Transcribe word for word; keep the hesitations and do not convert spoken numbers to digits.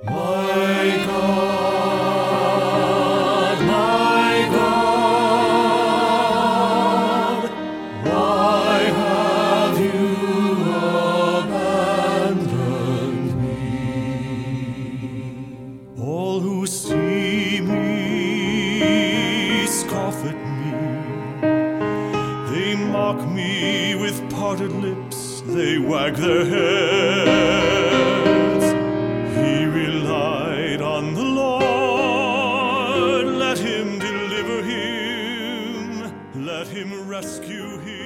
My God, my God, why have you abandoned me? All who see me scoff at me. They mock me with parted lips, they wag their heads. He relied on the Lord, let him deliver him, let him rescue him.